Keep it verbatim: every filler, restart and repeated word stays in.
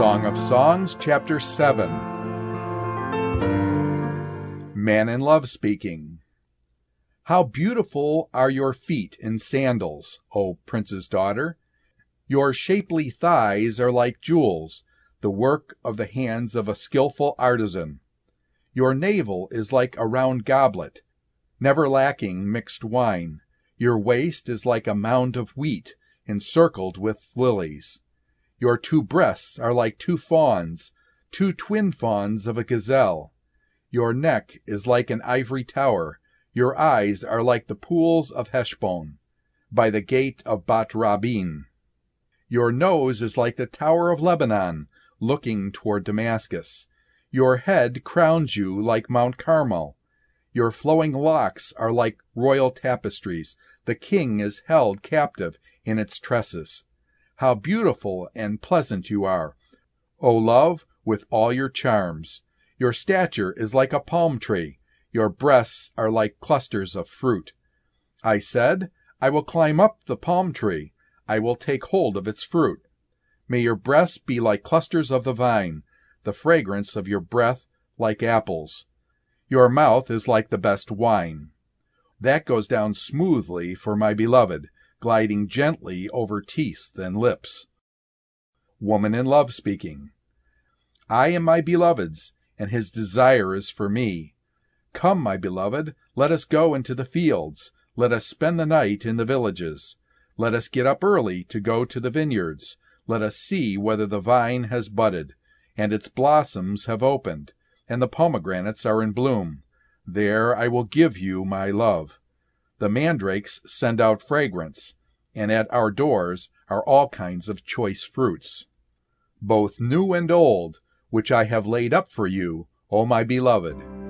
Song of Songs, Chapter seven. Man in Love Speaking. How beautiful are your feet in sandals, O prince's daughter! Your shapely thighs are like jewels, the work of the hands of a skillful artisan. Your navel is like a round goblet, never lacking mixed wine. Your waist is like a mound of wheat, encircled with lilies. Your two breasts are like two fawns, two twin fawns of a gazelle. Your neck is like an ivory tower. Your eyes are like the pools of Heshbon, by the gate of Bat Rabbim. Your nose is like the tower of Lebanon, looking toward Damascus. Your head crowns you like Mount Carmel. Your flowing locks are like royal tapestries. The king is held captive in its tresses. How beautiful and pleasant you are, O love, with all your charms! Your stature is like a palm tree. Your breasts are like clusters of fruit. I said, I will climb up the palm tree. I will take hold of its fruit. May your breasts be like clusters of the vine, the fragrance of your breath like apples. Your mouth is like the best wine. That goes down smoothly for my beloved, gliding gently over teeth and lips. Woman in Love Speaking. I am my beloved's, and his desire is for me. Come, my beloved, let us go into the fields. Let us spend the night in the villages. Let us get up early to go to the vineyards. Let us see whether the vine has budded, and its blossoms have opened, and the pomegranates are in bloom. There I will give you my love. The mandrakes send out fragrance, and at our doors are all kinds of choice fruits, both new and old, which I have laid up for you, O my beloved.